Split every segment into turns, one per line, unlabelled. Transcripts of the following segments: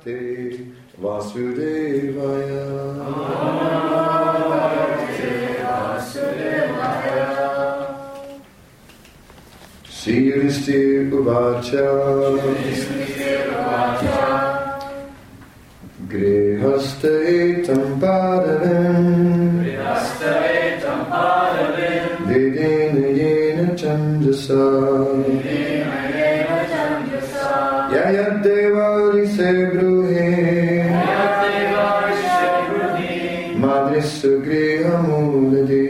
Bhagavate Vasudevaya. Sri Yudhisthira Uvacha Grihastaitam Padavim Videna Yena Chandasa Yayadevari Sebruhe Madrisu Grihamuladi.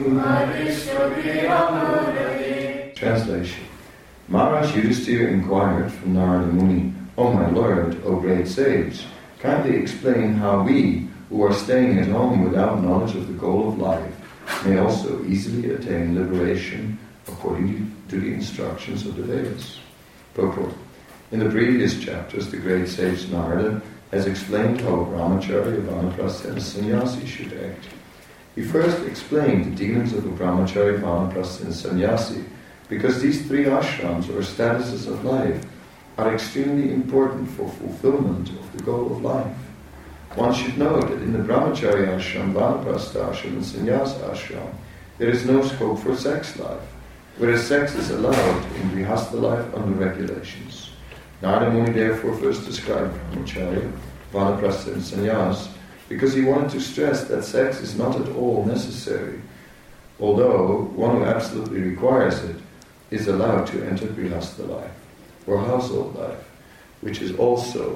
Translation. Maharaj Yudhisthira inquired from Narada Muni, "O my Lord, O great sage, kindly explain how we, who are staying at home without knowledge of the goal of life, may also easily attain liberation according to the instructions of the Vedas." Purport. In the previous chapters, the great sage Narada has explained how a brahmachari, a vanaprastha, and a sannyasi should act. He first explained the dealings of a brahmachari, vanaprastha, and sannyasi, because these three ashrams, or statuses of life, are extremely important for fulfillment of the goal of life. One should know that in the brahmachari ashram, vanaprastha ashram, and sannyasa ashram, there is no scope for sex life, whereas sex is allowed in grihastha life under regulations. Narada Muni therefore first described brahmacharya, vanaprastha, and sannyas because he wanted to stress that sex is not at all necessary, although one who absolutely requires it is allowed to enter grihastha life, or household life, which is also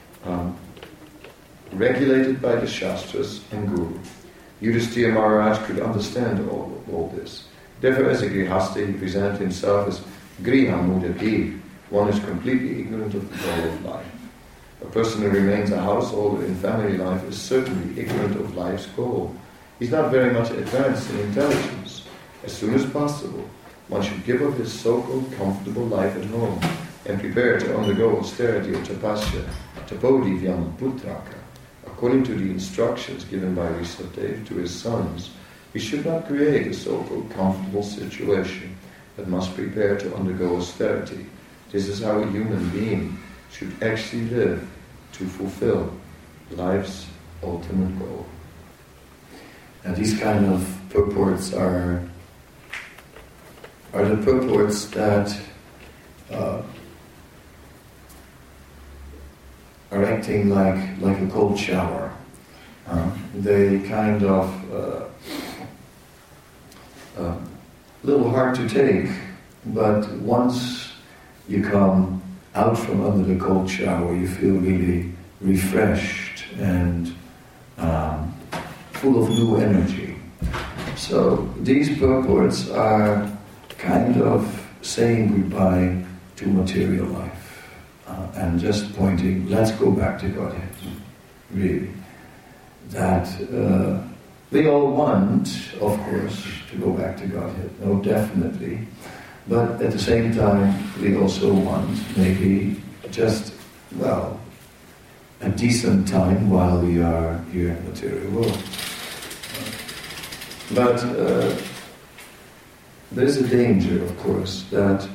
regulated by the Shastras and Guru. Yudhisthira Maharaj could understand all this. Therefore, as a grihastha, he presented himself as Grihamudadi, one is completely ignorant of the goal of life. A person who remains a householder in family life is certainly ignorant of life's goal. He's not very much advanced in intelligence. As soon as possible, one should give up his so-called comfortable life at home and prepare to undergo austerity or tapasya, tapodivyam putraka. According to the instructions given by Rishabdev to his sons, he should not create a so-called comfortable situation, but must prepare to undergo austerity. This is how a human being should actually live to fulfill life's ultimate goal. And these kind of purports are the purports that are acting like a cold shower. They kind of little hard to take, but once you come out from under the cold shower, you feel really refreshed and full of new energy. So these purports are kind of saying goodbye to material life and just pointing, let's go back to Godhead, really. That we all want, of course, to go back to Godhead, no, definitely. But at the same time, we also want maybe just, well, a decent time while we are here in the material world. But there's a danger, of course, that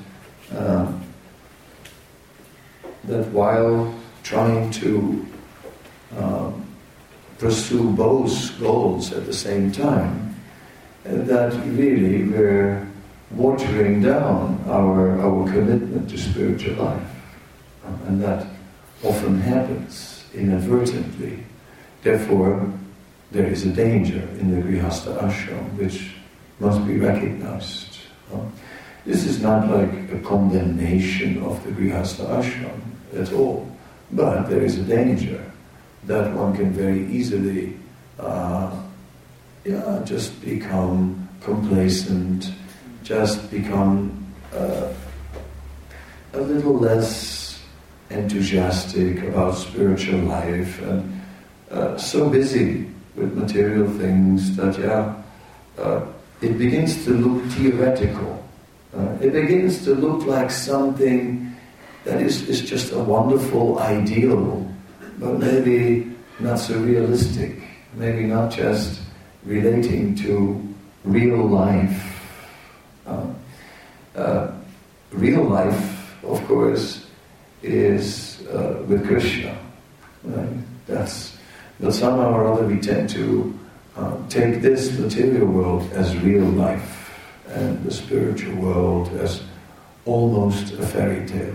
while trying to pursue both goals at the same time, that really we're watering down our commitment to spiritual life. And that often happens inadvertently. Therefore, there is a danger in the grihastha ashram which must be recognized. This is not like a condemnation of the grihastha ashram at all, but there is a danger that one can very easily just become complacent, just become a little less enthusiastic about spiritual life and so busy with material things that it begins to look theoretical. It begins to look like something that is just a wonderful ideal, but maybe not so realistic, maybe not just relating to real life. Real life, of course, is with Krishna.
But somehow or other we tend to take this material world as real life and the spiritual world as almost a fairy tale.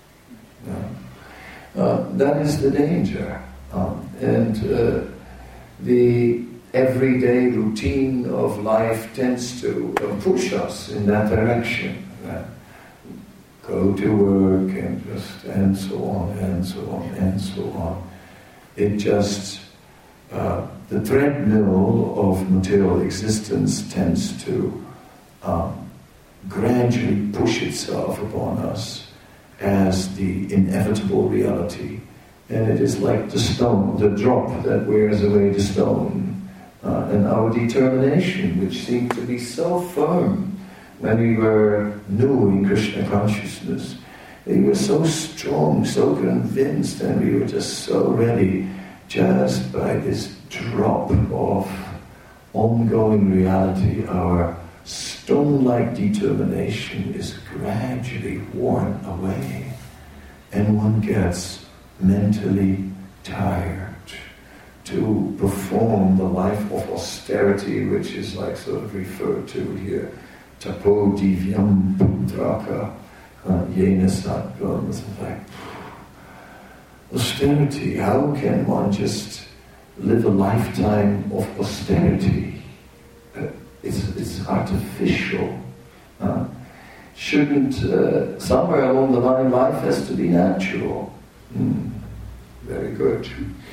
That is the danger. And the everyday routine of life tends to push us in that direction. Go to work and so on and so on and so on. It just, the treadmill of material existence tends to gradually push itself upon us as the inevitable reality. And it is like the stone, the drop that wears away the stone. And our determination, which seemed to be so firm when we were new in Krishna consciousness. We were so strong, so convinced, and we were just so ready. Just by this drop of ongoing reality, our stone-like determination is gradually worn away, and one gets mentally tired to perform the life of austerity, which is like sort of referred to here. Tapo divyam putraka yena sattvam. It's like austerity. How can one just live a lifetime of austerity? It's artificial. Shouldn't somewhere along the line life has to be natural? Very good.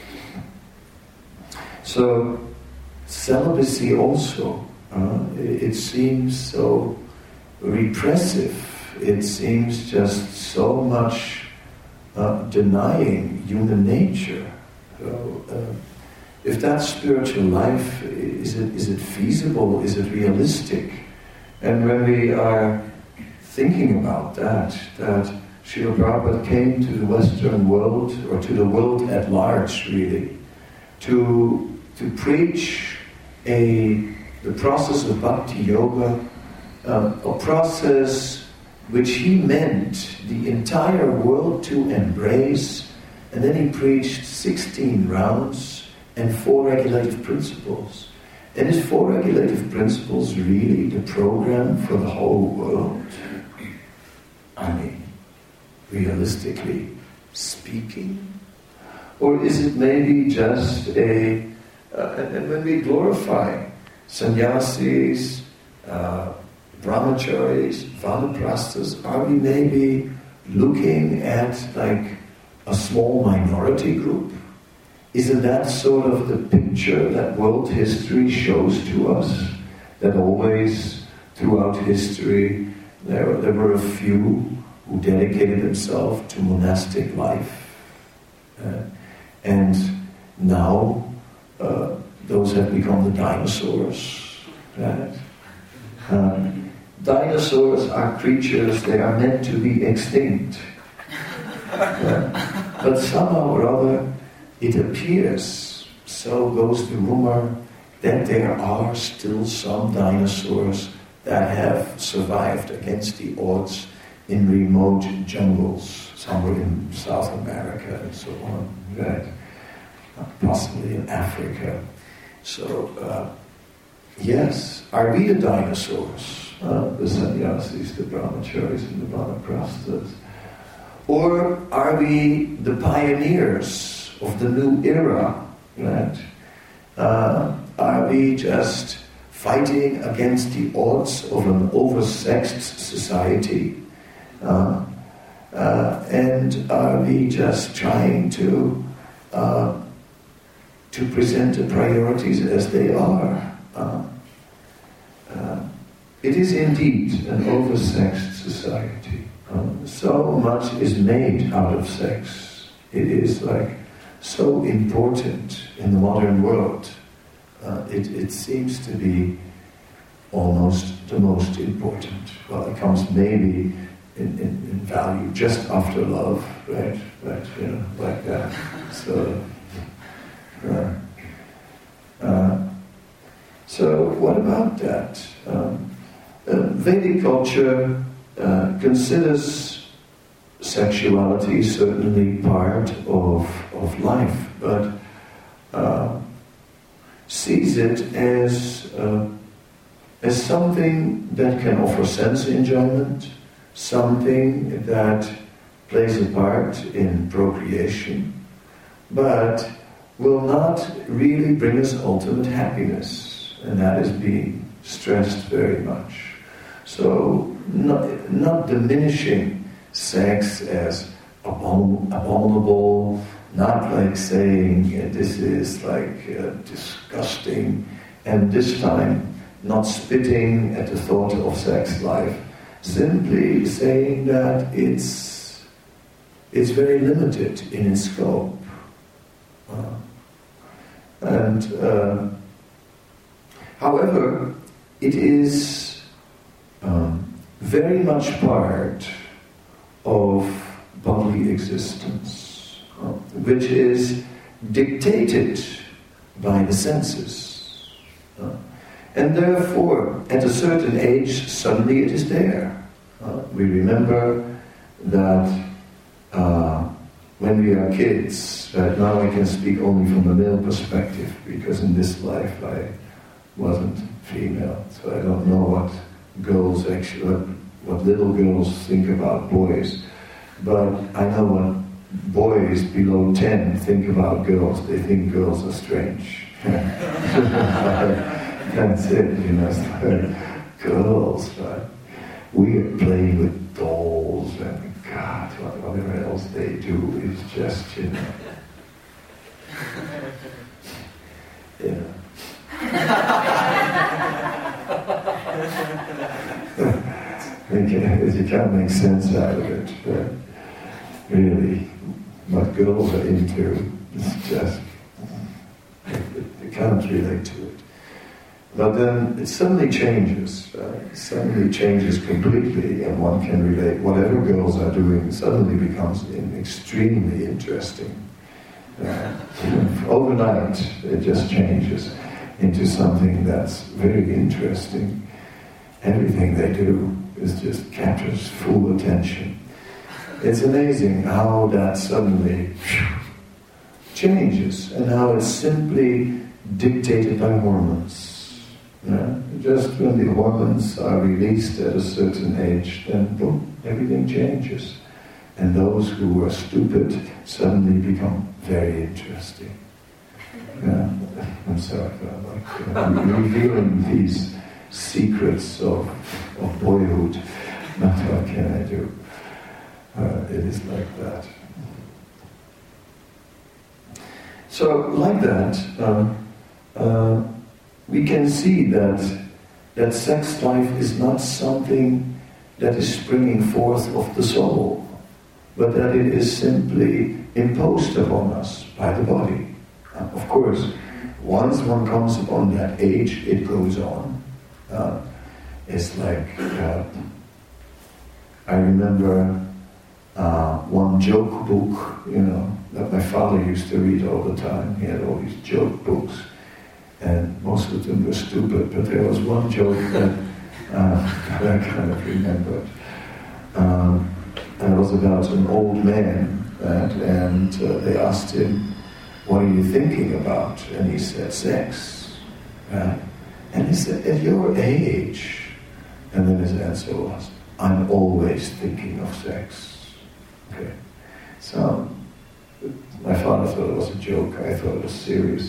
So celibacy also. It seems so repressive. It seems just so much denying human nature. So, if that's spiritual life, is it feasible? Is it realistic? And when we are thinking about that Srila Prabhupada came to the Western world, or to the world at large, really, to preach the process of bhakti yoga, a process which he meant the entire world to embrace, and then he preached 16 rounds and 4 regulative principles. And is 4 regulative principles really the program for the whole world? I mean, realistically speaking? Or is it maybe just and when we glorify sannyasis, brahmacharis, vanaprasthas, are we maybe looking at like a small minority group? Isn't that sort of the picture that world history shows to us? That always, throughout history, there were a few who dedicated themselves to monastic life. And now, those have become the dinosaurs. Right? Dinosaurs are creatures, they are meant to be extinct. But somehow or other, it appears, so goes the rumor, that there are still some dinosaurs that have survived against the odds in remote jungles, somewhere in South America and so on, right? Possibly in Africa. So, yes, are we the dinosaurs? The sannyasis, the brahmacharis, and the vanaprasthas? Or are we the pioneers of the new era, right? Are we just fighting against the odds of an oversexed society? And are we just trying to present the priorities as they are? It is indeed an oversexed society. So much is made out of sex. It is like so important in the modern world. It seems to be almost the most important. Well, it comes maybe in value just after love, right? But, like that. So what about that? Vedic culture considers sexuality certainly part of life. as something that can offer sense enjoyment, something that plays a part in procreation, but will not really bring us ultimate happiness, and that is being stressed very much. So, not diminishing sex as abominable, not like saying this is like disgusting, and this time not spitting at the thought of sex life, simply saying that it's very limited in its scope. However, it is very much part of bodily existence, which is dictated by the senses. And therefore, at a certain age, suddenly it is there. We remember that when we are kids, right now I can speak only from a male perspective, because in this life I wasn't female, so I don't know what little girls think about boys. But I know what boys below 10 think about girls. They think girls are strange. That's it, it's like girls, right? We are playing with dolls, and God, whatever else they do is just, You can't make sense out of it, right? Really, what girls are into, it's just, you can't relate to it. But then it suddenly changes, right? It suddenly changes completely, and one can relate. Whatever girls are doing suddenly becomes extremely interesting. Overnight, it just changes into something that's very interesting. Everything they do just captures full attention. It's amazing how that suddenly changes, and how it's simply dictated by hormones. Just when the hormones are released at a certain age, then boom, everything changes. And those who are stupid suddenly become very interesting. I'm sorry for revealing these secrets of boyhood. But what can I do? It is like that. So, like that, we can see that sex life is not something that is springing forth of the soul, but that it is simply imposed upon us by the body. Of course, once one comes upon that age, it goes on. It's like, I remember one joke book, that my father used to read all the time. He had all these joke books, and most of them were stupid, but there was one joke that I kind of remembered. And it was about an old man, and they asked him, "What are you thinking about?" And he said, "Sex." And he said, "At your age?" And then his answer was, "I'm always thinking of sex." Okay. So, my father thought it was a joke. I thought it was serious.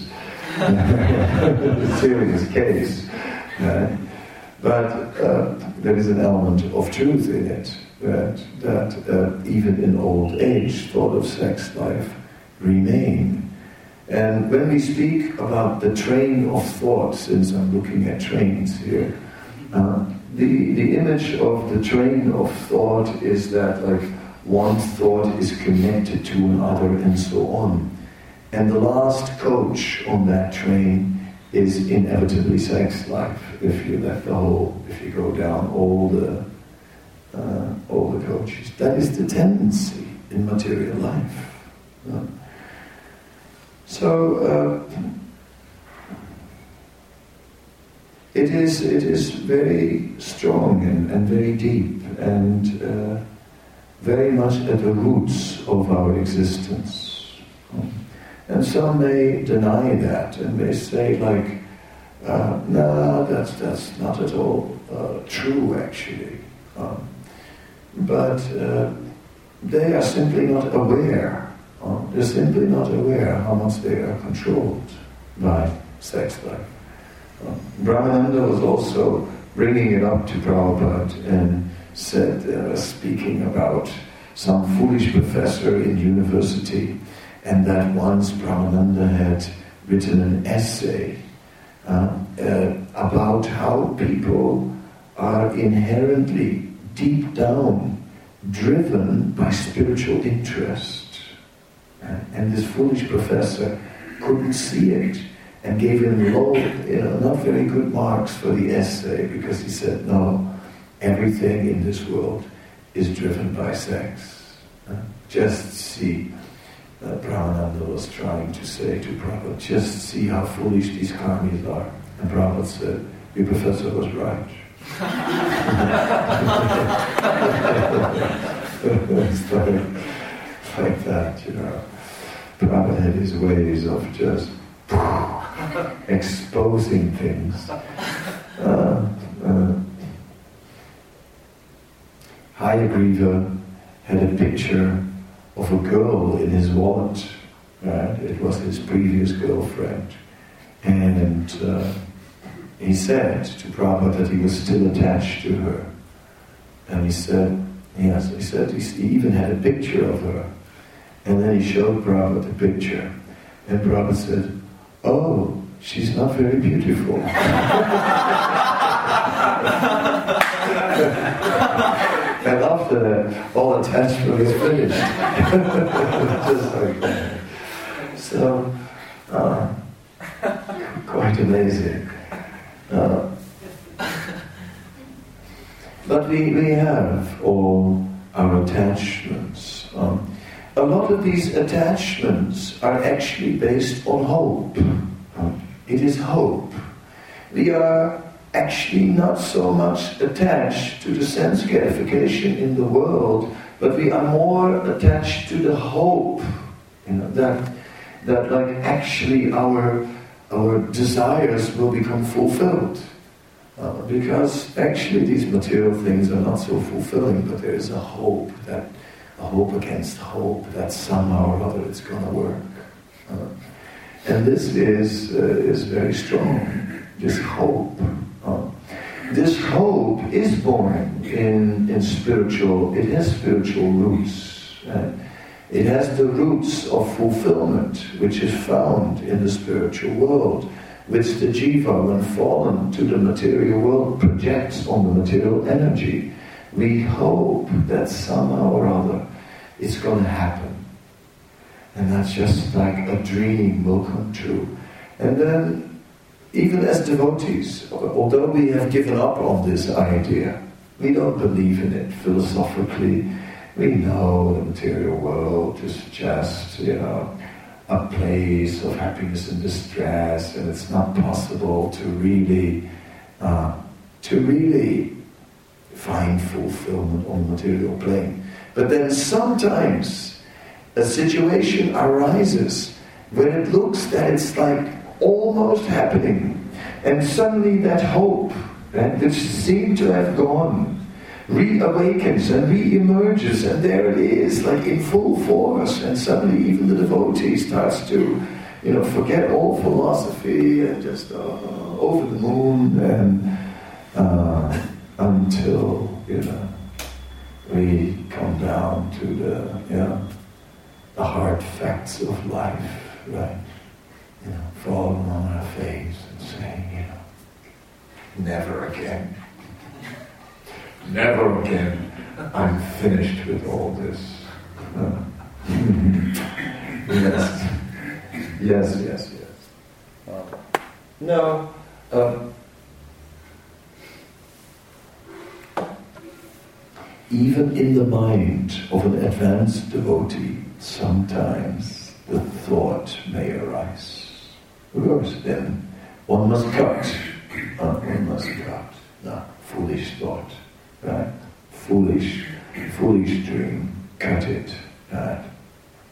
A serious case. But there is an element of truth in it, that even in old age, thought of sex life remain. And when we speak about the train of thought, since I'm looking at trains here, the image of the train of thought is that like one thought is connected to another and so on. And the last coach on that train is inevitably sex life. If you go down all the coaches, that is the tendency in material life. So it is very strong and very deep, and very much at the roots of our existence. And some may deny that, and may say, like, No, that's not at all true, actually. But they are simply not aware. They're simply not aware how much they are controlled by sex life. Brahmananda was also bringing it up to Prabhupada and said, speaking about some foolish professor in university, and that once Brahmananda had written an essay about how people are inherently, deep down, driven by spiritual interest. And this foolish professor couldn't see it and gave him low, not very good marks for the essay, because he said, no, everything in this world is driven by sex. Just see, Brahmananda was trying to say to Prabhupada, just see how foolish these karmis are. And Prabhupada said, your professor was right. It's like that, Prabhupada had his ways of just exposing things. Hayagriva had a picture of a girl in his wallet. Right? It was his previous girlfriend. And he said to Prabhupada that he was still attached to her. And he said, yes, he even had a picture of her. And then he showed Prabhupada the picture. And Prabhupada said, oh, she's not very beautiful. And after that, all attachment is finished. Just like that. So, quite amazing. But we have all our attachments. A lot of these attachments are actually based on hope. It is hope. We are actually not so much attached to the sense gratification in the world, but we are more attached to the hope, that like actually our desires will become fulfilled. Because actually these material things are not so fulfilling, but there is a hope against hope that somehow or other it's going to work. And this is very strong, this hope. This hope is born in spiritual, it has spiritual roots. It has the roots of fulfillment, which is found in the spiritual world, which the jiva, when fallen to the material world, projects on the material energy. We hope that somehow or other it's going to happen. And that's just like a dream will come true. And then, even as devotees, although we have given up on this idea, we don't believe in it philosophically. We know the material world is just, a place of happiness and distress, and it's not possible to really find fulfillment on the material plane. But then sometimes a situation arises where it looks that it's like almost happening, and suddenly that hope, which seemed to have gone, reawakens and re-emerges, and there it is, like in full force, and suddenly even the devotee starts to, forget all philosophy and just over the moon, and until, we come down to the hard facts of life, right? Falling on our face and saying, never again. Never again. I'm finished with all this. Yes. No. Even in the mind of an advanced devotee, sometimes the thought may arise. Of course, then one must cut. No, foolish thought. Right? Foolish dream. Cut it. Right?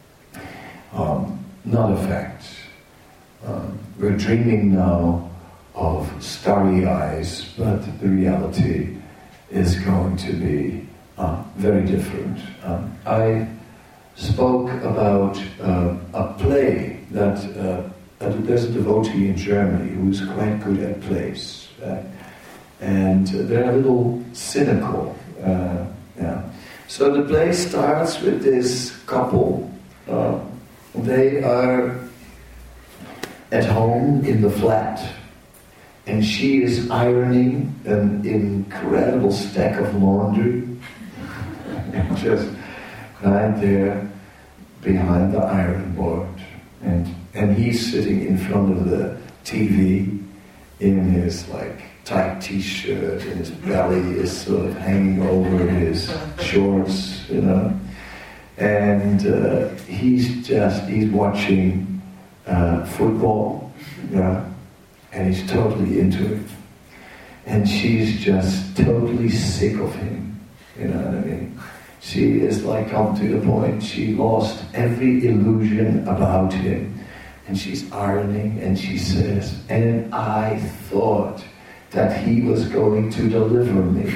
Not a fact. We're dreaming now of starry eyes, but the reality is going to be very different. I spoke about a play that there's a devotee in Germany who's quite good at plays, and they're a little cynical. So the play starts with this couple. They are at home in the flat, and she is ironing an incredible stack of laundry, just right there behind the iron board, and he's sitting in front of the TV in his tight t-shirt, and his belly is sort of hanging over his shorts, and he's watching football, and he's totally into it, and she's just totally sick of him, you know what I mean? She is come to the point, she lost every illusion about him, and she's ironing, and she says, and I thought that he was going to deliver me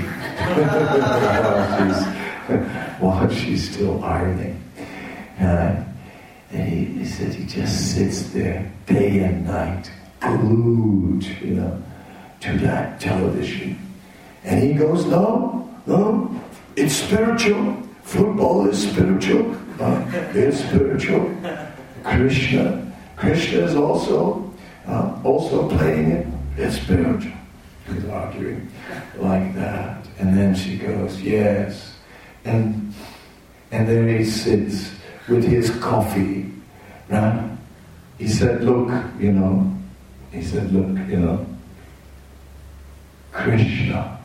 while she's still ironing. And he said he just sits there day and night, glued, to that television. And he goes, no, it's spiritual. Football is spiritual. It's spiritual. Krishna is also playing it. It's spiritual. He's arguing like that. And then she goes, yes. And there he sits with his coffee, right? He said, look, Krishna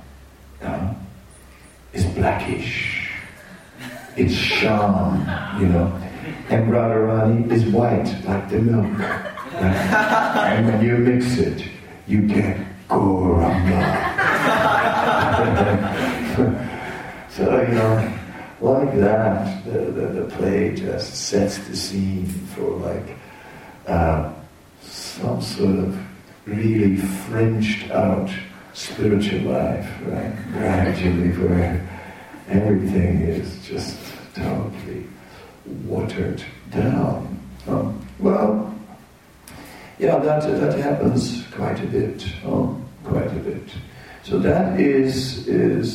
is blackish. It's sham, and Radharani is white, like the milk. Right? And when you mix it, you get Gauranga. So, like that, the play just sets the scene for some sort of really fringed out spiritual life, right? Gradually, where everything is just totally watered down. That happens quite a bit. So that is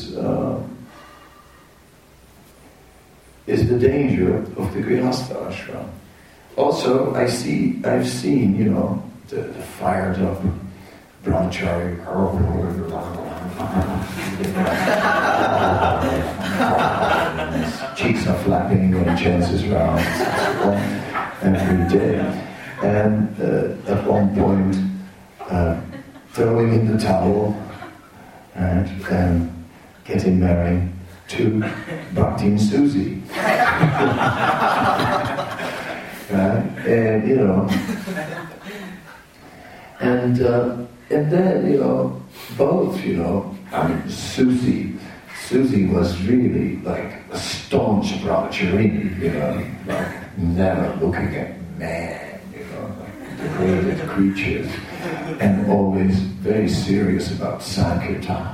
the danger of the Grihastha ashram. Also, I've seen, the fired up brahmachari. Cheeks are flapping when he chances rounds every day. And at one point, throwing in the towel and getting married to Bhakti and Susie. And then, both, Susie was really a staunch brahmacharini, never looking at man, degraded creatures, and always very serious about Sankirtan.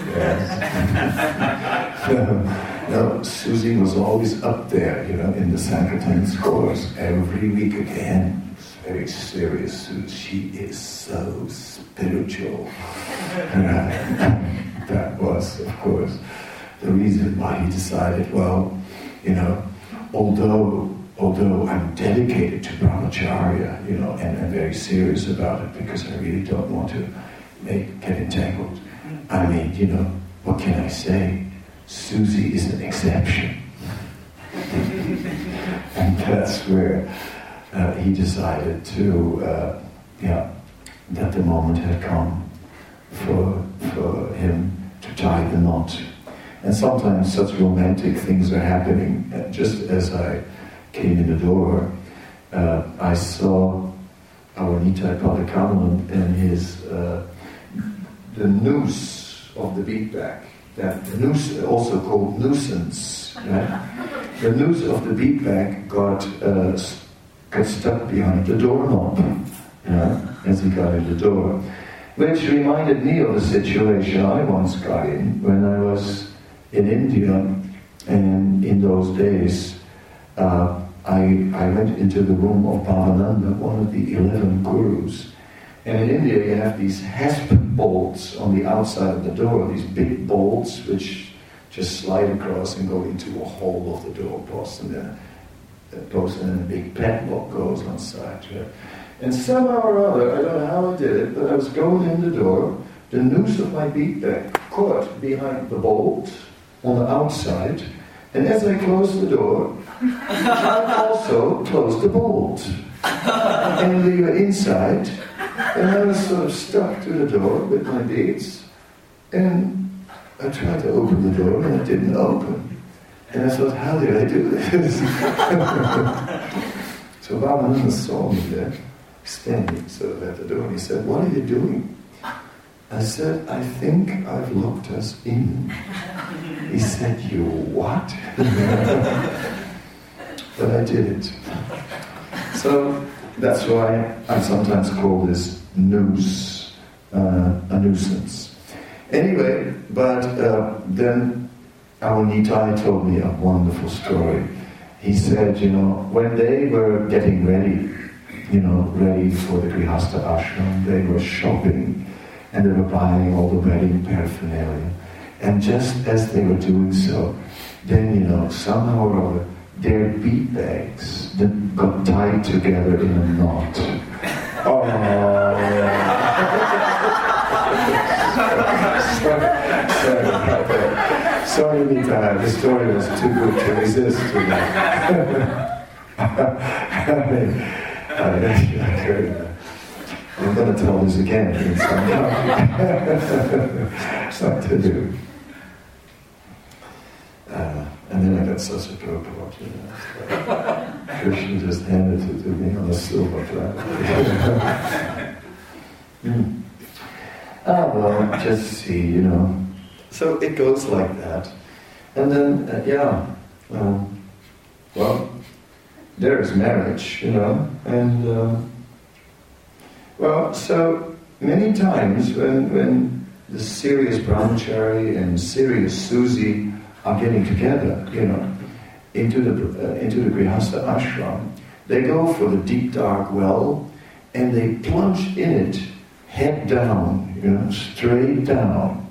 Yes. Susie was always up there, in the Sankirtan scores every week again. Very serious. She is so spiritual. That was, of course, the reason why he decided, although I'm dedicated to brahmacharya, and very serious about it because I really don't want to get entangled. I mean, what can I say? Susie is an exception. And that's where he decided that the moment had come for him to tie the knot. And sometimes such romantic things are happening. Just as I came in the door, I saw our Nitai Padakamalan and his the noose of the beatback. That the noose, also called nuisance, right? The noose of the beatback got stuck behind the doorknob, as he got in the door. which reminded me of a situation I once got in when I was in India, and in those days I went into the room of Bhavananda, one of the 11 gurus. And in India you have these hasp bolts on the outside of the door, these big bolts which just slide across and go into a hole of the doorpost, and then a big padlock goes on side. Right? And somehow or other, I don't know how I did it, but I was going in the door, the noose of my bead bag caught behind the bolt on the outside, and as I closed the door, I also closed the bolt. And we were inside, and I was sort of stuck to the door with my beads, and I tried to open the door and it didn't open. And I thought, how did I do this? So Bhavananda saw me there, standing sort of at the door, and he said, what are you doing? I said, I think I've locked us in. He said, you what? But I did it. So that's why I sometimes call this noose a nuisance. Anyway, but then our Nitai told me a wonderful story. He said, when they were getting ready, ready for the Grihastha ashram, they were shopping and they were buying all the wedding paraphernalia. And just as they were doing so, then, somehow or other, their bead bags got tied together in a knot. Oh, sorry, Nita, the story was too good to resist. I'm going to tell this again. It's not to do. And then I got such a purport, Krishna just handed it to me on a silver platter. Well, just see, So it goes like that. And then, well, there is marriage, and, so many times when the serious brahmachari and serious Susi are getting together, into the Grihastha ashram, they go for the deep dark well, and they plunge in it, head down, straight down.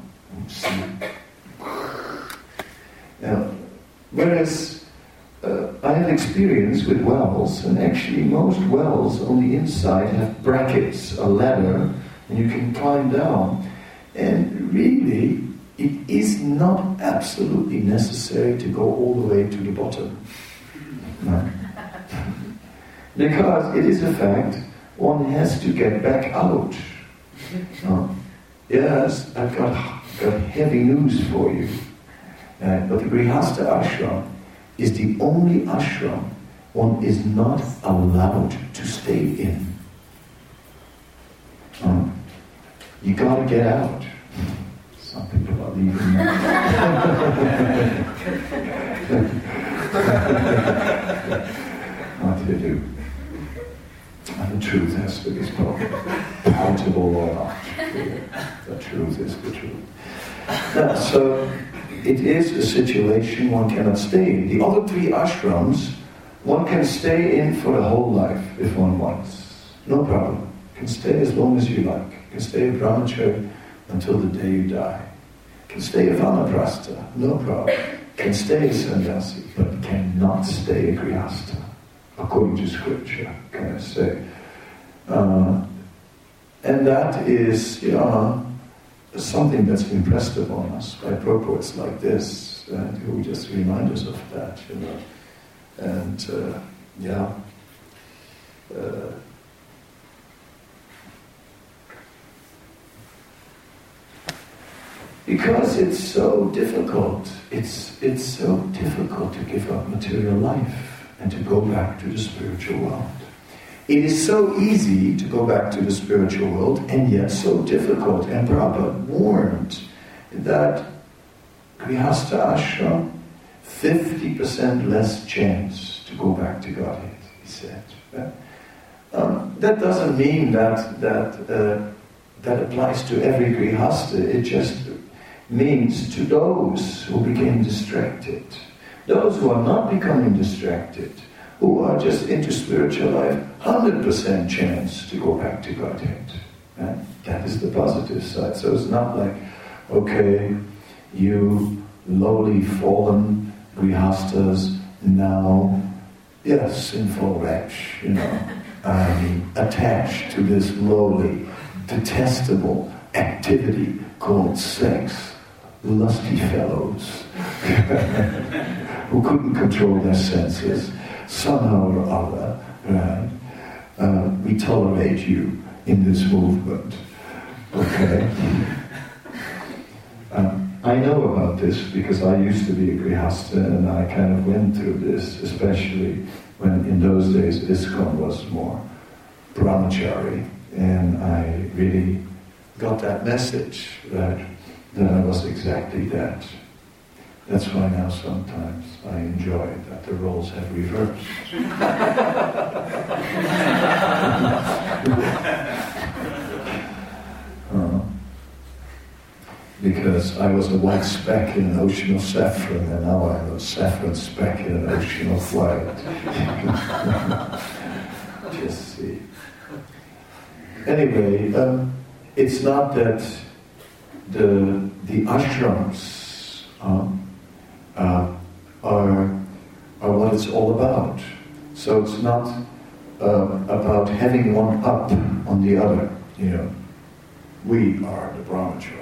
Now, whereas I have experience with wells, and actually most wells on the inside have brackets, a ladder, and you can climb down. And really, it is not absolutely necessary to go all the way to the bottom. No. Because it is a fact, one has to get back out. Yes, I've got heavy news for you. But the Grihastha ashram is the only ashram one is not allowed to stay in. You gotta get out. Some people are leaving now. What do you do? And the truth has to be spoken. Palatable or not. The truth is the truth. Now, so it is a situation one cannot stay in. The other three ashrams, one can stay in for the whole life if one wants. No problem. You can stay as long as you like. You can stay a brahmachari until the day you die. You can stay a vanaprastha, no problem. You can stay a sannyasi, but cannot stay a grihastha, according to scripture, can I say. And that is, something that's impressed upon us by purports like this, who just remind us of that, And, because it's so difficult. It's so difficult to give up material life and to go back to the spiritual world. It is so easy to go back to the spiritual world, and yet so difficult. And Prabhupada warned that Grihastha ashram, 50% less chance to go back to Godhead, he said. That doesn't mean that that applies to every grihasta. It just means to those who became distracted. Those who are not becoming distracted, who are just into spiritual life, 100% chance to go back to Godhead. Right? That is the positive side. So it's not like, okay, you lowly fallen grihastas now, yes, sinful wretch, attached to this lowly, detestable activity called sex, lusty fellows who couldn't control their senses, somehow or other, right? We tolerate you in this movement, okay? I know about this because I used to be a grihasta and I kind of went through this, especially when in those days ISKCON was more brahmachari, and I really got that message that I was exactly that. That's why now sometimes I enjoy that the roles have reversed. Because I was a white speck in an ocean of saffron, and now I'm a saffron speck in an ocean of white. Just see. Anyway, it's not that the ashrams are what it's all about. So it's not about having one up on the other. We are the brahmacharis.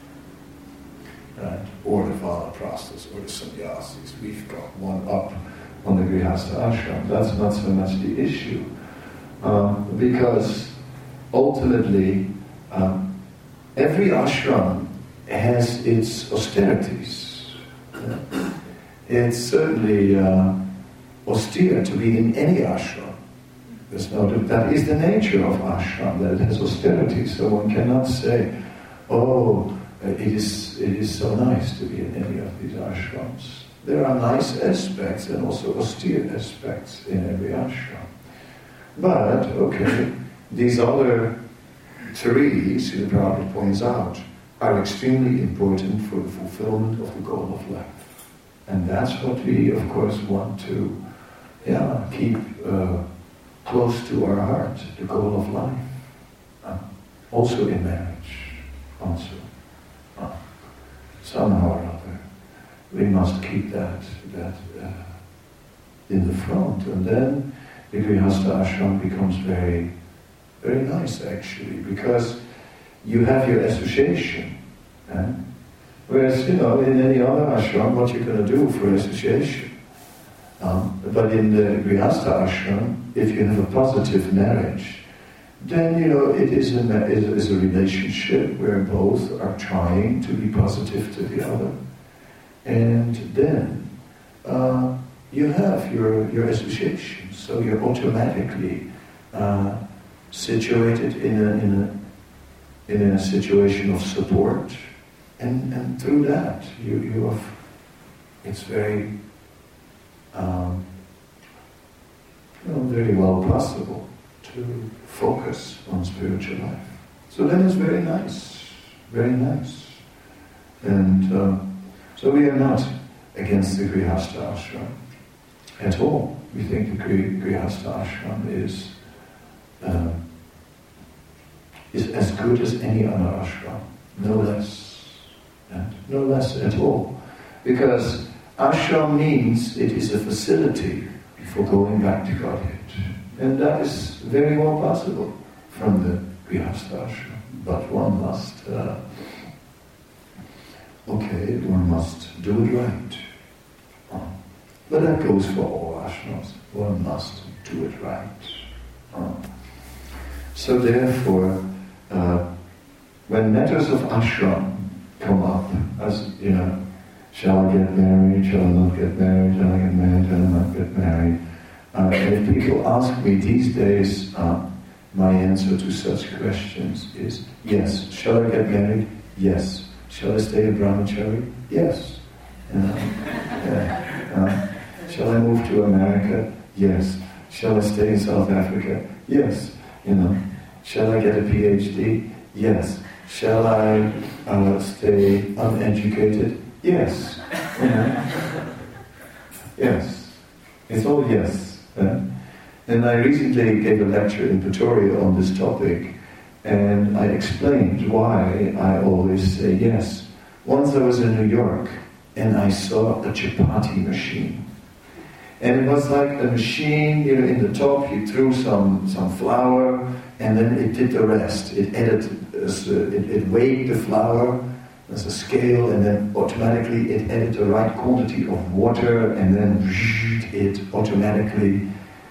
Or the vanaprasthas, or the sannyasis. We've got one up on the grihasta ashram. That's not so much the issue. Because ultimately, every ashram has its austerities. It's certainly austere to be in any ashram. That is the nature of ashram, that it has austerity. So one cannot say, it is so nice to be in any of these ashrams. There are nice aspects and also austere aspects in every ashram. But, okay, these other three, the Prabhupada points out, are extremely important for the fulfillment of the goal of life. And that's what we, of course, want to keep close to our heart, the goal of life. Also in marriage, also. Somehow or other, we must keep that in the front, and then the grihasta ashram becomes very, very nice actually, because you have your association. Whereas, in any other ashram, what you're going to do for association? But in the grihasta ashram, if you have a positive marriage, then it is a relationship where both are trying to be positive to the other, and then you have your association. So you're automatically situated in a situation of support, and through that you have. It's very very well possible to focus on spiritual life. So then it's very nice, very nice. And so we are not against the grihasta ashram at all. We think the grihasta ashram is as good as any other ashram, no less, and no less at all. Because ashram means it is a facility for going back to Godhead. And that is very well possible from the grihasta ashram. But one must, one must do it right. But that goes for all ashrams. One must do it right. So therefore, when matters of ashram come up, as shall I get married, shall I not get married, shall I get married, shall I not get married? And if people ask me these days, my answer to such questions is yes. Shall I get married? Yes. Shall I stay a brahmachari? Yes. Shall I move to America? Yes. Shall I stay in South Africa? Yes. Shall I get a PhD? Yes. Shall I stay uneducated? Yes. Yes. It's all yes. And I recently gave a lecture in Pretoria on this topic, and I explained why I always say yes. Once I was in New York, and I saw a chapati machine. And it was like a machine, in the top you threw some flour, and then it did the rest. It weighed the flour as a scale, and then automatically it added the right quantity of water, and then it automatically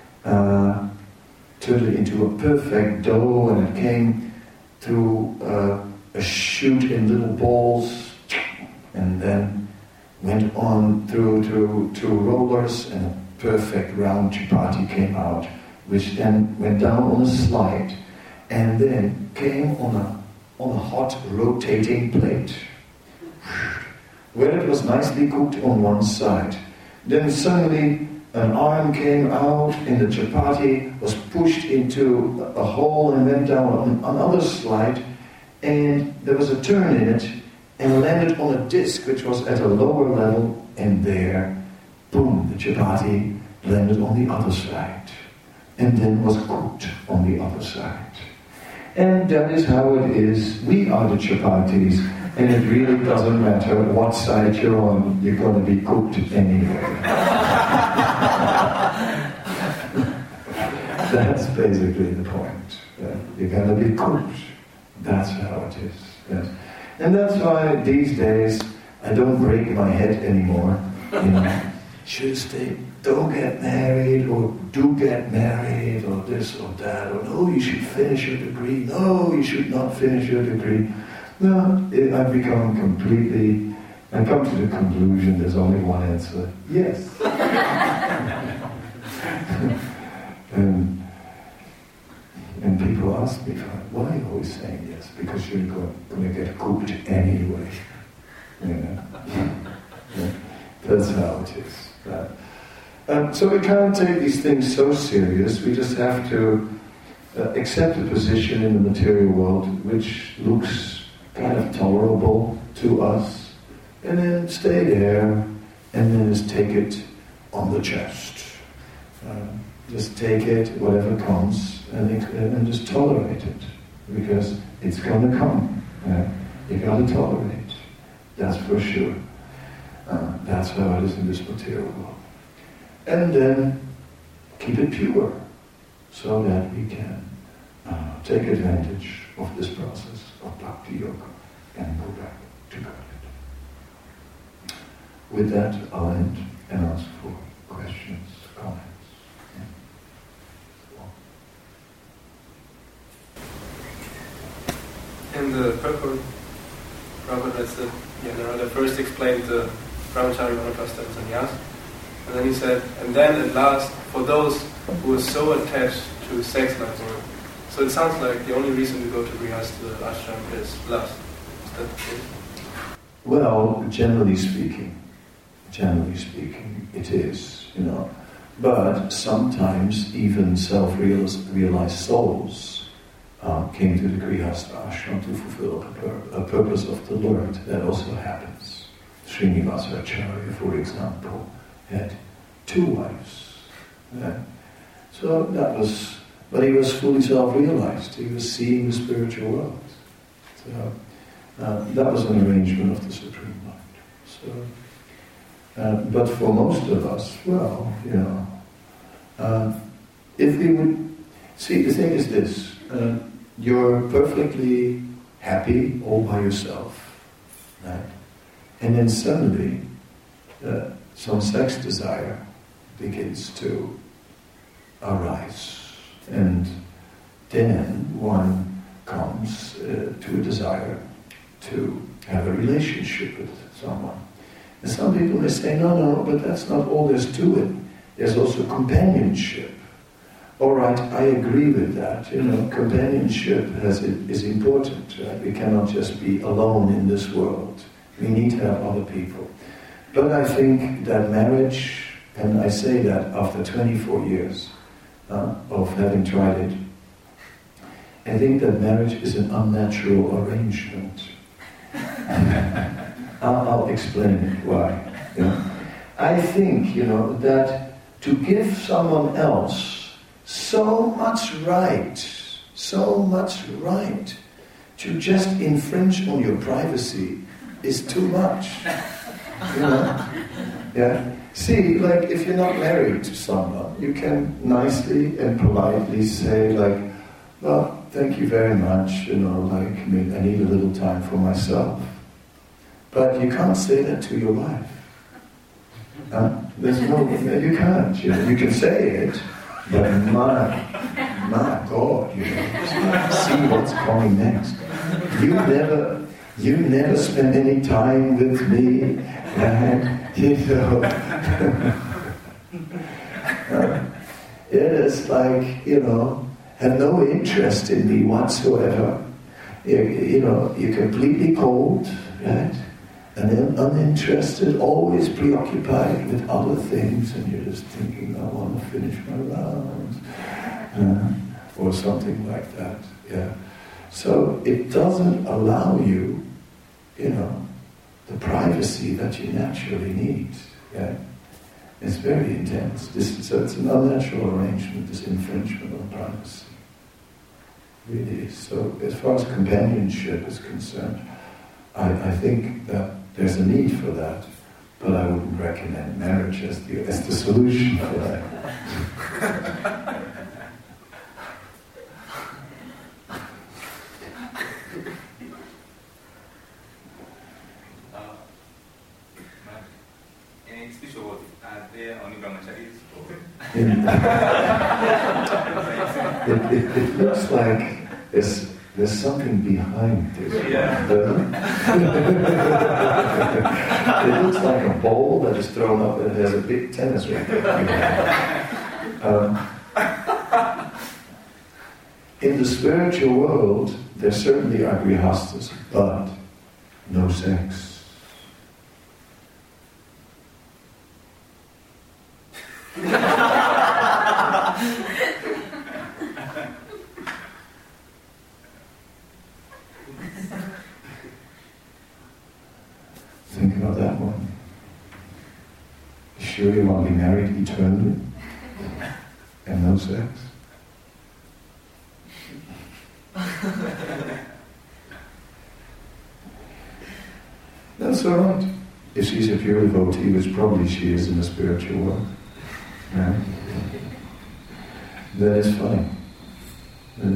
turned it into a perfect dough, and it came through a chute in little balls, and then went on through rollers, and a perfect round chapati came out, which then went down on a slide, and then came on a hot rotating plate, where it was nicely cooked on one side. Then suddenly an arm came out, and the chapati was pushed into a hole and went down on another slide, and there was a turn in it, and landed on a disc which was at a lower level, and there, boom, the chapati landed on the other side, and then was cooked on the other side. And that is how it is. We are the chapatis, and it really doesn't matter what side you're on, you're going to be cooked anyway. That's basically the point. You're going to be cooked. That's how it is. Yes. And that's why these days I don't break my head anymore. Should stay, don't get married, or do get married, or this or that, or no, you should finish your degree, no, you should not finish your degree. No, I've become completely, I come to the conclusion there's only one answer, yes. And people ask me, why are you always saying yes? Because you're going to get cooked anyway. That's how it is. So we can't take these things so serious. We just have to accept a position in the material world which looks kind of tolerable to us, and then stay there, and then just take it on the chest. Just take it, whatever comes, and just tolerate it, because it's going to come. You got to tolerate. That's for sure. That's how it is in this material world. And then keep it pure, so that we can take advantage of this process of Bhakti Yoga and go back to God. With that, I'll end and ask for questions, comments.
In the purport, Prabhupada said, first explained the Brahmacharya, Vanaprastha, and Sannyas, and then he said, and then at last, for those who are so attached to sex life, so it sounds like the only reason to go to Grihastha ashram is lust. Is that the case?
Well, generally speaking, it is, But sometimes even self-realized souls came to the Grihastha ashram to fulfill a purpose of the Lord. That also happens. Srinivasa Acharya, for example, had 2 wives. So that was, but he was fully self-realized. He was seeing the spiritual world. So that was an arrangement of the Supreme Lord. So, but for most of us, if we would see, the thing is this: you're perfectly happy all by yourself, right? And then suddenly, some sex desire begins to arise, and then one comes to a desire to have a relationship with someone. And some people may say, no, but that's not all there's to it. There's also companionship. All right, I agree with that. Companionship is important. Right? We cannot just be alone in this world. We need to have other people. But I think that marriage, and I say that after 24 years of having tried it, I think that marriage is an unnatural arrangement. I'll explain it why. I think, that to give someone else so much right to just infringe on your privacy is too much. Yeah. See, like if you're not married to someone, you can nicely and politely say, like, well, thank you very much. I need a little time for myself. But you can't say that to your wife. You can't. You can say it, but my God, see what's coming next. You never spend any time with me, and it is like have no interest in me whatsoever. You're completely cold, right? And then uninterested, always preoccupied with other things, and you're just thinking, I want to finish my rounds, or something like that. Yeah. So it doesn't allow you, the privacy that you naturally need. Yeah. It's very intense. So it's an unnatural arrangement, this infringement on privacy. Really is. So as far as companionship is concerned, I think that there's a need for that, but I wouldn't recommend marriage as the solution for that.
Any spiritual world, are there only brahmacharis?
It looks like there's something behind this.
Yeah.
It looks like a ball that is thrown up and it has a big tennis racket. In the spiritual world, there certainly are grihastas, but no sex. Think about that one. Sure you want to be married eternally and no sex? That's all right. If she's a pure devotee, which probably she is in the spiritual world, right? Then it's fine. Then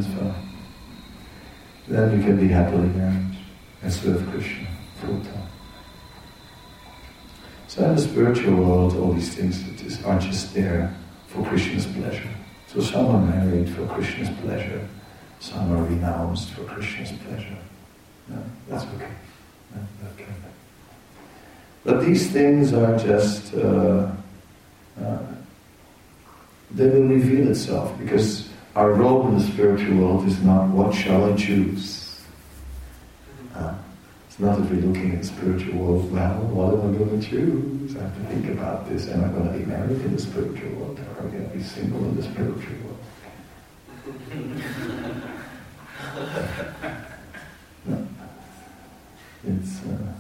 you can be happily married and serve Krishna full time. So in the spiritual world, all these things are just there for Krishna's pleasure. So some are married for Krishna's pleasure, some are renounced for Krishna's pleasure. No, that's okay. No, okay. But these things are just, they will reveal itself, because our role in the spiritual world is not what shall I choose. It's not that we're looking at the spiritual world, well, what am I going to choose? I have to think about this. Am I going to be married in the spiritual world, or am I going to be single in the spiritual world? No. It's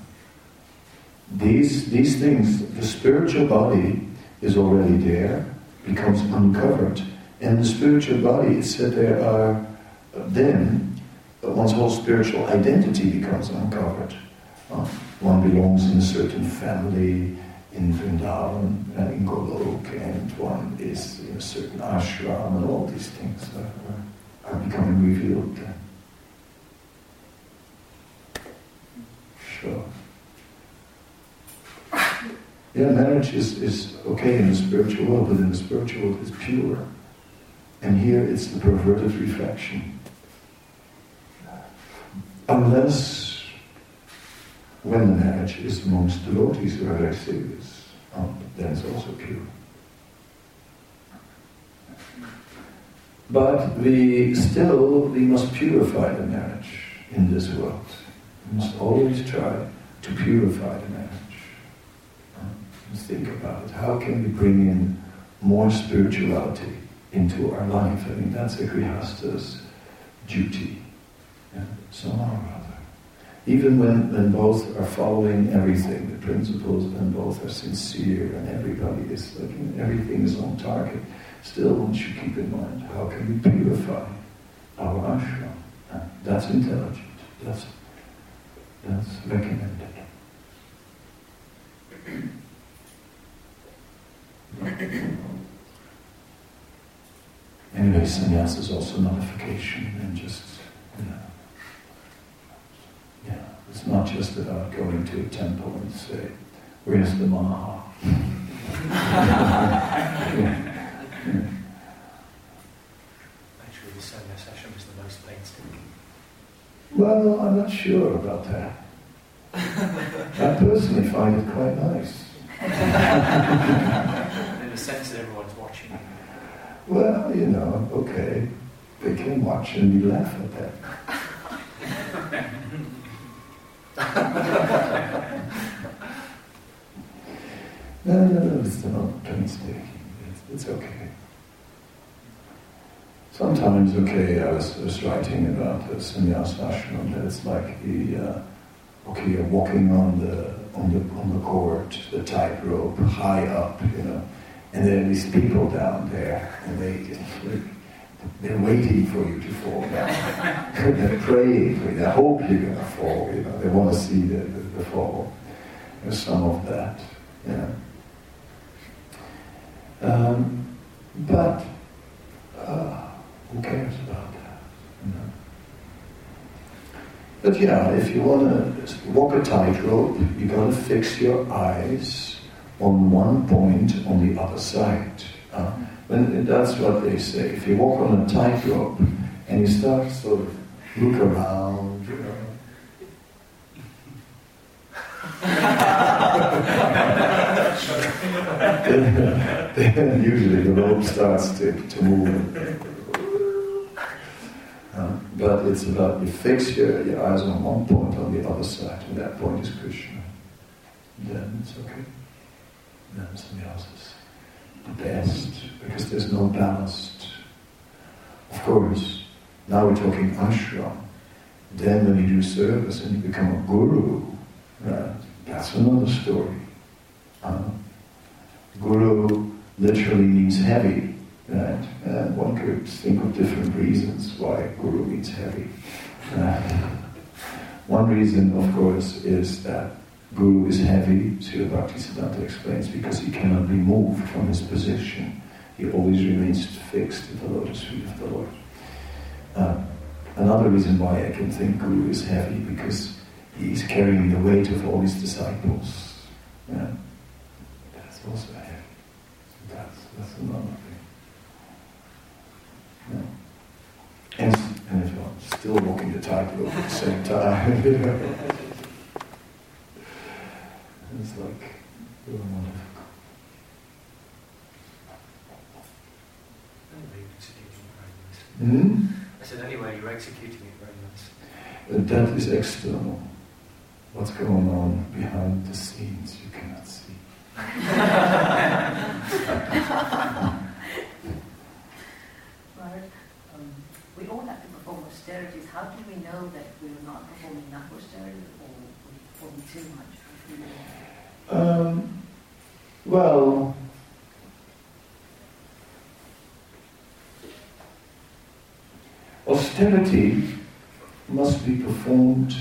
these things, the spiritual body is already there, becomes uncovered. And the spiritual body, it's said there are then one's whole spiritual identity becomes uncovered. One belongs in a certain family in Vrindavan and in Golok, and one is in a certain ashram, and all these things are becoming revealed then. Sure. Yeah, marriage is okay in the spiritual world, but in the spiritual world it's pure. And here it's the perverted reflection. Unless when the marriage is amongst devotees who are very serious, then it's also pure. But we must purify the marriage in this world. We must always try to purify the marriage. Let's think about it. How can we bring in more spirituality into our life? I mean, that's a grihasta's duty, somehow or other. Even when both are following everything, the principles, and both are sincere, and everybody is looking, everything is on target, still one should keep in mind, how can we purify our ashram? That's intelligent. That's recommended. Anyway, sannyasa is also nullification, and just, it's not just about going to a temple and say, where's the Maha?
Actually, the sannyasa ashram is the most painstaking.
Well, I'm not sure about that. I personally find it quite nice.
In the sense that everyone's watching you.
Well, okay. They can watch and we laugh at that. No, it's not painstaking. It's okay. Sometimes, I was writing about the sannyasa ashram, that it's like you're walking on the court, the tightrope, high up, and there are these people down there, and they're waiting for you to fall down. They're praying for you. They hope you're going to fall. They want to see the fall. There's some of that. But who cares about that? But if you want to walk a tightrope, you got to fix your eyes on one point on the other side. And that's what they say. If you walk on a tightrope and you start to sort of look around, then usually the rope starts to move. But it's about you fix your eyes on one point on the other side, and that point is Krishna. Then it's okay. Then sannyasa is the best, because there's no ballast. Of course, now we're talking ashram. Then when you do service and you become a guru, right, that's another story. Guru literally means heavy. Right? And one could think of different reasons why guru means heavy. One reason, of course, is that guru is heavy, Srila Bhaktisiddhanta explains, because he cannot be moved from his position. He always remains fixed at the lotus feet of the Lord. Another reason why I can think guru is heavy, because he's carrying the weight of all his disciples. That's also heavy. That's another thing. And if you're still walking the tightrope at the same time, it's like really wonderful.
Anyway, you're executing it very
Hmm?
nice. I said, anyway, you're executing it very nice.
That is external. What's going on behind the scenes you cannot see.
We all have to perform austerities. How do we know that we're not performing enough austerity or we're performing too much?
Well, austerity must be performed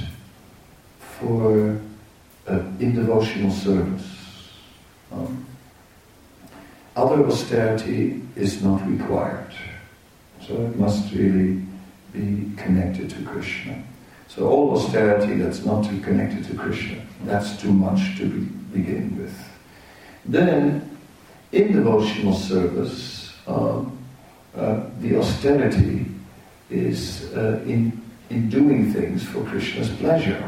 in devotional service. Other austerity is not required. So it must really be connected to Krishna. So all austerity that's not too connected to Krishna, that's too much to begin with. Then, in devotional service, the austerity is in doing things for Krishna's pleasure.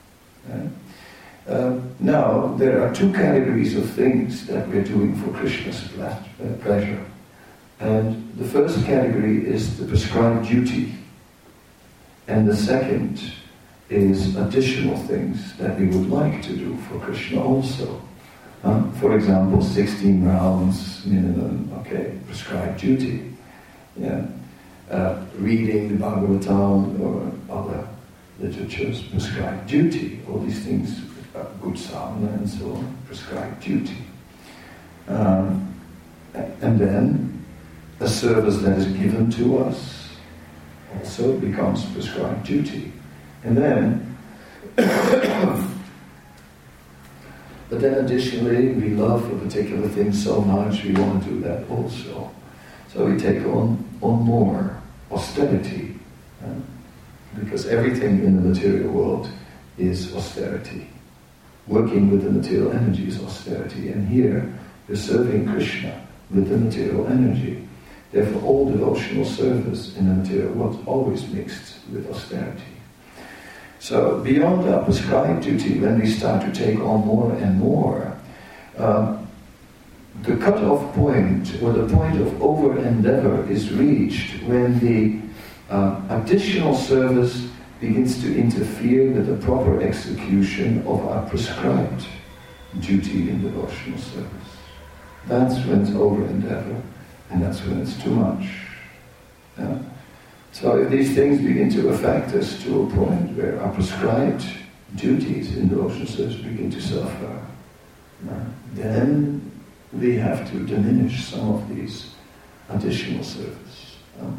Now, there are two categories of things that we're doing for Krishna's pleasure. And the first category is the prescribed duty. And the second is additional things that we would like to do for Krishna also. For example, 16 rounds minimum, prescribed duty. Yeah. reading the Bhagavatam or other literatures prescribe duty. All these things, good sadhana and so on, prescribe duty. And then a service that is given to us also becomes prescribed duty. And then, but then additionally, we love a particular thing so much, we want to do that also. So we take on more austerity, because everything in the material world is austerity. Working with the material energy is austerity, and here you're serving Krishna with the material energy. Therefore, all devotional service in the material world is always mixed with austerity. So, beyond our prescribed duty, when we start to take on more and more, the cut-off point, or the point of over-endeavor, is reached when the additional service begins to interfere with the proper execution of our prescribed duty in devotional service. That's when it's over-endeavor, and that's when it's too much. Yeah? So if these things begin to affect us to a point where our prescribed duties in devotional service begin to suffer, then we have to diminish some of these additional service.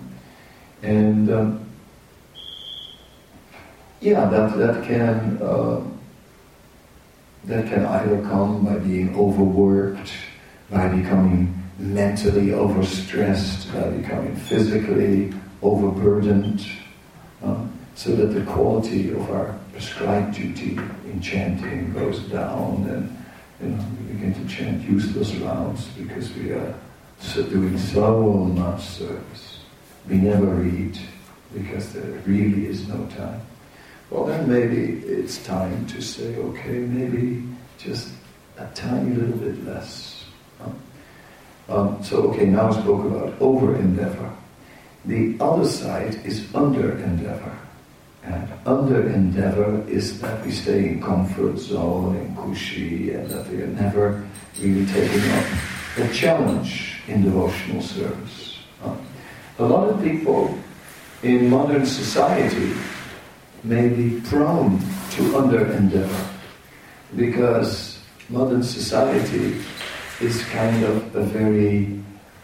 That can either come by being overworked, by becoming mentally overstressed, by becoming physically overburdened, so that the quality of our prescribed duty in chanting goes down, and we begin to chant useless rounds because we are doing so much service. We never read because there really is no time. Well, then maybe it's time to say, okay, maybe just a tiny little bit less. Now I spoke about over-endeavor. The other side is under-endeavor. And under-endeavor is that we stay in comfort zone, in kushi, and that we are never really taking up a challenge in devotional service. A lot of people in modern society may be prone to under-endeavor, because modern society is kind of a very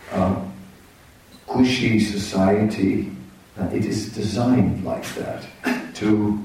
cushy society. It is designed like that to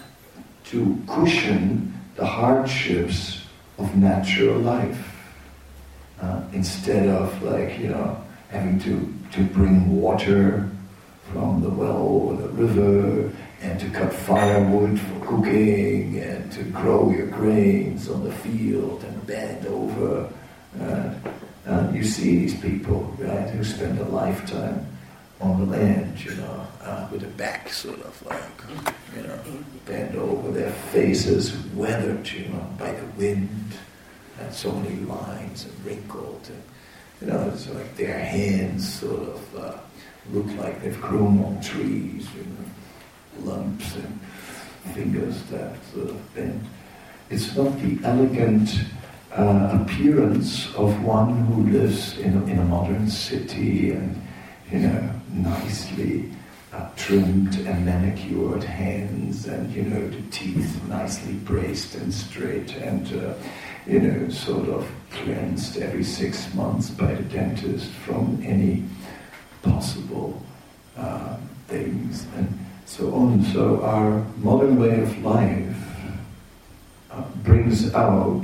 cushion the hardships of natural life, instead of having to bring water from the well or the river, and to cut firewood for cooking, and to grow your grains on the field and bend over. You see these people, right, who spend a lifetime on the land, with their back sort of bent over, their faces weathered, by the wind, and so many lines and wrinkled, and it's like their hands sort of look like they've grown on trees, lumps and fingers that sort of bend. It's not the elegant appearance of one who lives in a modern city and nicely trimmed and manicured hands, and the teeth nicely braced and straight, and sort of cleansed every 6 months by the dentist from any possible things, and so on. So our modern way of life brings out,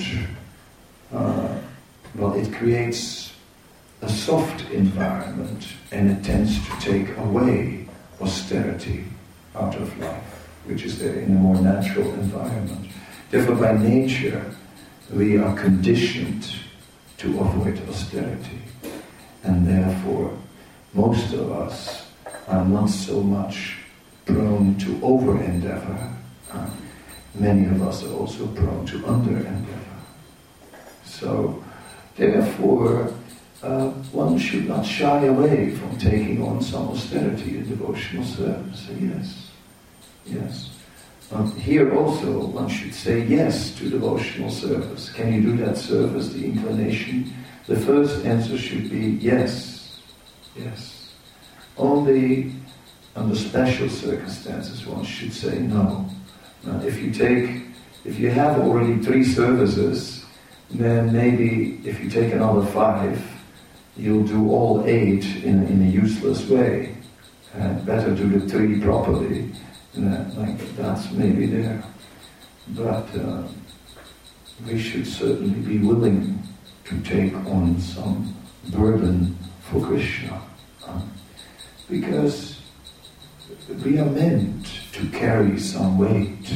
it creates a soft environment, and it tends to take away austerity out of life, which is there in a more natural environment. Therefore, by nature, we are conditioned to avoid austerity, and therefore, most of us are not so much prone to over-endeavor. Many of us are also prone to under-endeavor. So, therefore, one should not shy away from taking on some austerity in devotional service. Yes. Here also, one should say yes to devotional service. Can you do that service, the inclination? The first answer should be yes. Only under special circumstances one should say no. If you have already 3 services, then maybe if you take another 5, you'll do all 8 in a useless way. Better do the 3 properly. That's maybe there. But we should certainly be willing to take on some burden for Krishna. Because we are meant to carry some weight.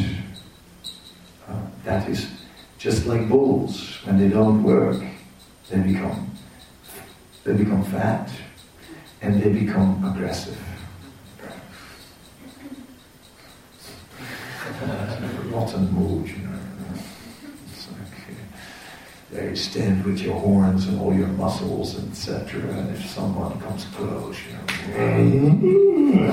That is just like bulls. When they don't work, they become fat and they become aggressive. Rotten mood, you know. It's like there you stand with your horns and all your muscles, etc. And if someone comes close, you know,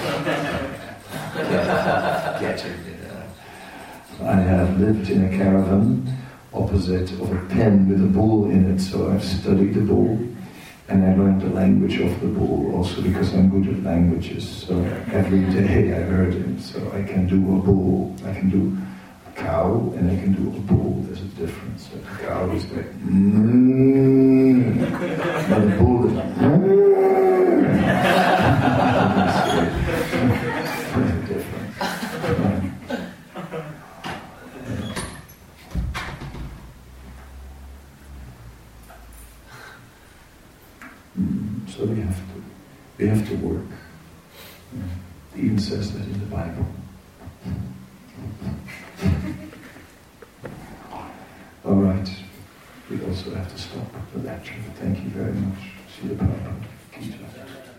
get it. I have lived in a caravan opposite of a pen with a bull in it, so I've studied the bull. And I learned the language of the bull also because I'm good at languages. So every day I heard him. So I can do a bull, I can do a cow, and I can do a bull. There's a difference. So the cow is like, but the bull is like, There's a difference. So we have to work. It even says that in the Bible. All right. We also have to stop the lecture. Thank you very much. See you, Prabhupada.